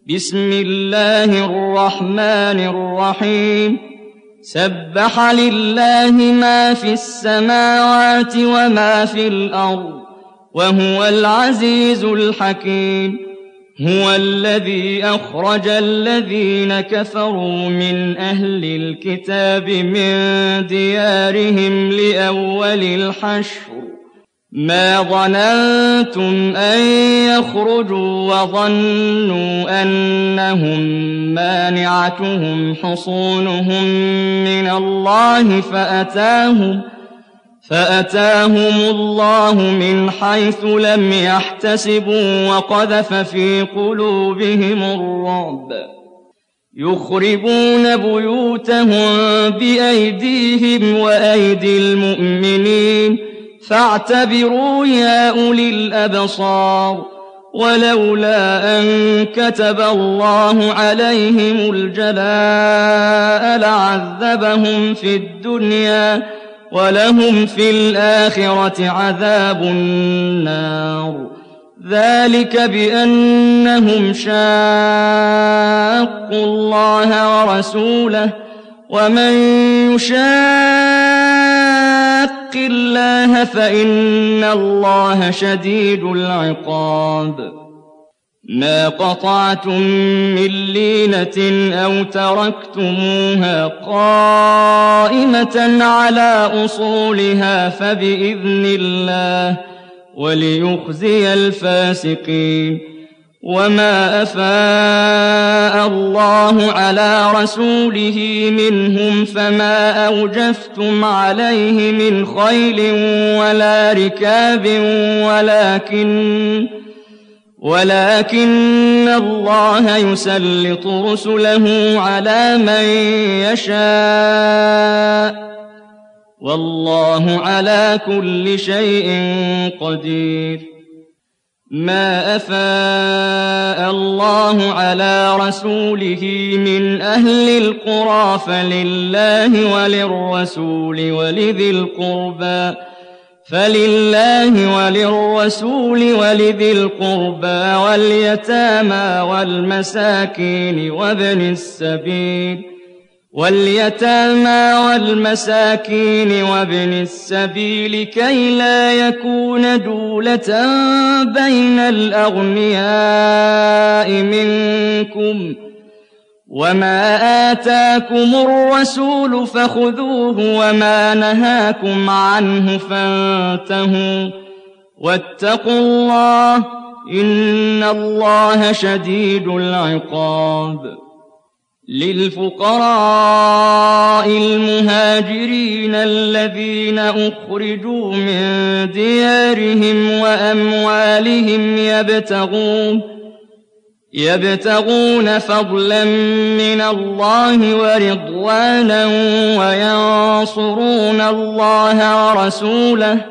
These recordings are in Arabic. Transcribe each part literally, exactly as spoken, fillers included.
بسم الله الرحمن الرحيم سبح لله ما في السماوات وما في الأرض وهو العزيز الحكيم هو الذي أخرج الذين كفروا من أهل الكتاب من ديارهم لأول الحشر ما ظننتم أن يخرجوا وظنوا أنهم مانعتهم حصونهم من الله فأتاهم فأتاهم الله من حيث لم يحتسبوا وقذف في قلوبهم الرعب يخربون بيوتهم بأيديهم وأيدي المؤمنين فاعتبروا يا أولي الأبصار ولولا أن كتب الله عليهم الجلاء لعذبهم في الدنيا ولهم في الآخرة عذاب النار ذلك بأنهم شاقوا الله ورسوله ومن يشاق الله فإن الله شديد العقاب ما قطعتم من لينة أو تركتموها قائمة على أصولها فبإذن الله وليخزي الفاسقين وما أفاء الله على رسوله منهم فما أوجفتم عليه من خيل ولا ركاب ولكن ولكن الله يسلط رسله على من يشاء والله على كل شيء قدير ما أفاء الله على رسوله من أهل القرى فلله وللرسول ولذي القربى فلله وللرسول ولذي القربى واليتامى والمساكين وابن السبيل واليتامى والمساكين وابن السبيل كي لا يكون دولة بين الأغنياء منكم وما آتاكم الرسول فخذوه وما نهاكم عنه فانتهوا واتقوا الله إن الله شديد العقاب للفقراء المهاجرين الذين أخرجوا من ديارهم وأموالهم يبتغون يبتغون فضلا من الله ورضوانا وينصرون الله ورسوله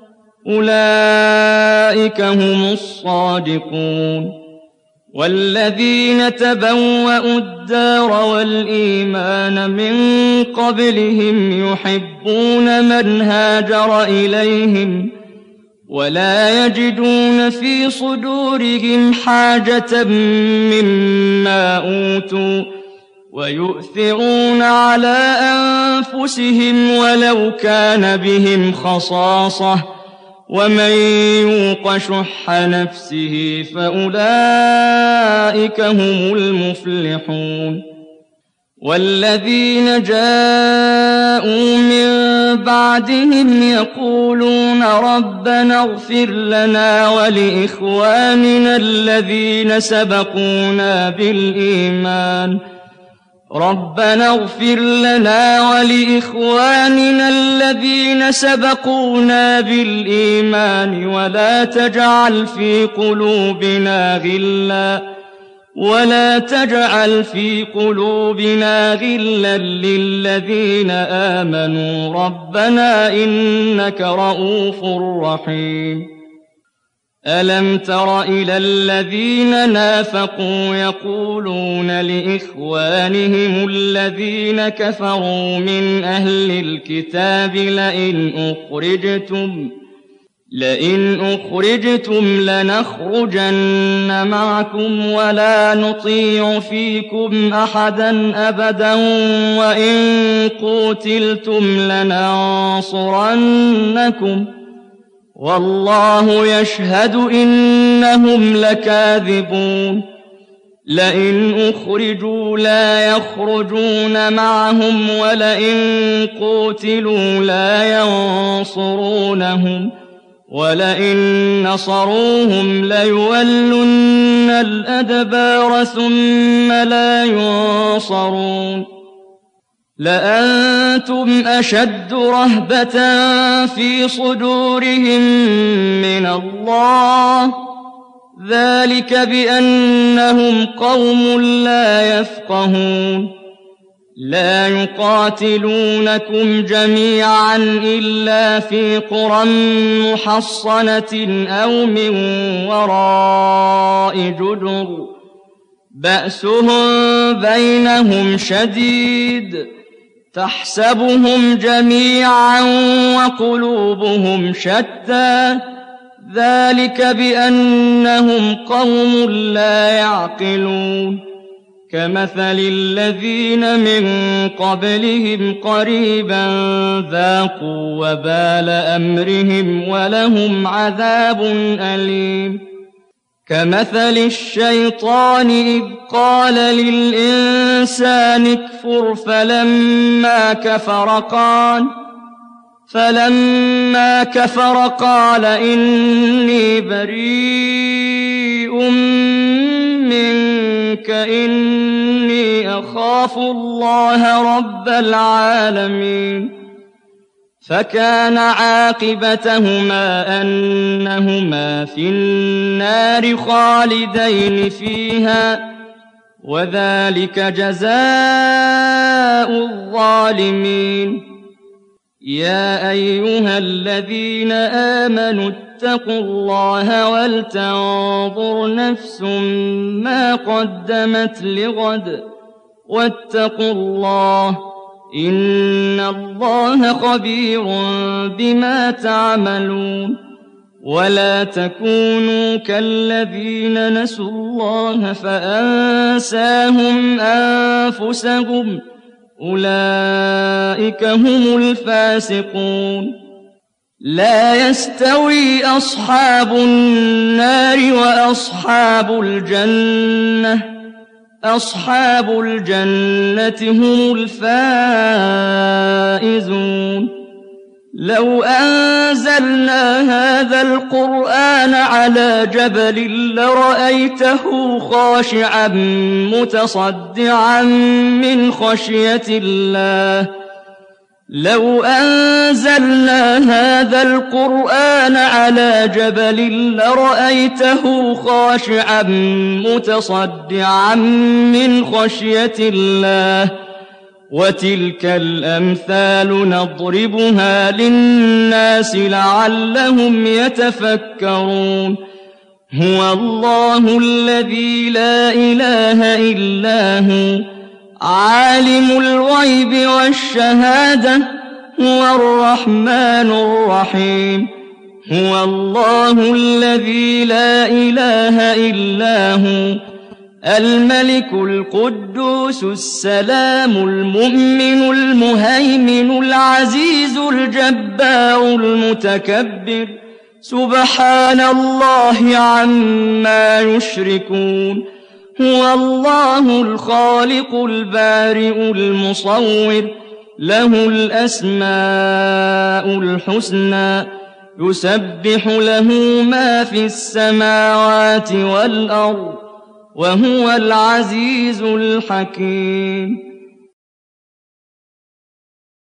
أولئك هم الصادقون والذين تبوأوا الدار والإيمان من قبلهم يحبون من هاجر إليهم ولا يجدون في صدورهم حاجة مما أوتوا ويؤثرون على أنفسهم ولو كان بهم خصاصة ومن يوق شح نفسه فأولئك هم المفلحون والذين جاءوا من بعدهم يقولون ربنا اغفر لنا ولإخواننا الذين سبقونا بالإيمان ربنا اغفر لنا ولإخواننا الذين سبقونا بالإيمان ولا تجعل في قلوبنا غلا ولا تجعل في قلوبنا غلا للذين آمنوا ربنا إنك رؤوف رحيم ألم تر إلى الذين نافقوا يقولون لإخوانهم الذين كفروا من أهل الكتاب لئن أخرجتم لئن أخرجتم لنخرجن معكم ولا نطيع فيكم أحدا أبدا وإن قوتلتم لننصرنكم والله يشهد إنهم لكاذبون لئن أخرجوا لا يخرجون معهم ولئن قوتلوا لا ينصرونهم ولئن نصروهم ليولن الأدبار ثم لا ينصرون لأنتم أشد رهبة في صدورهم من الله ذلك بأنهم قوم لا يفقهون لا يقاتلونكم جميعا إلا في قرى محصنة أو من وراء جدر بأسهم بينهم شديد تحسبهم جميعا وقلوبهم شتى ذلك بأنهم قوم لا يعقلون كمثل الذين من قبلهم قريبا ذاقوا وبال أمرهم ولهم عذاب أليم كمثل الشيطان إذ قال للإنسان اكفر فلما كفر قال فلما كفر قال إني بريء منك إني أخاف الله رب العالمين فكان عاقبتهما أنهما في النار خالدين فيها وذلك جزاء الظالمين يا أيها الذين آمنوا اتقوا الله ولتنظر نفس ما قدمت لغد واتقوا الله إن الله خبير بما تعملون ولا تكونوا كالذين نسوا الله فأنساهم أنفسهم أولئك هم الفاسقون لا يستوي أصحاب النار وأصحاب الجنة أصحاب الجنة هم الفائزون لو أنزلنا هذا القرآن على جبل لرأيته خاشعا متصدعا من خشية الله لو أنزلنا هذا القرآن على جبل لرأيته خاشعا متصدعا من خشية الله وتلك الأمثال نضربها للناس لعلهم يتفكرون هو الله الذي لا إله إلا هو عالم الغيب والشهادة هو الرحمن الرحيم هو الله الذي لا إله إلا هو الملك القدوس السلام المؤمن المهيمن العزيز الجبار المتكبر سبحان الله عما يشركون هو الله الخالق البارئ المصور له الأسماء الحسنى يسبح له ما في السماوات والأرض وهو العزيز الحكيم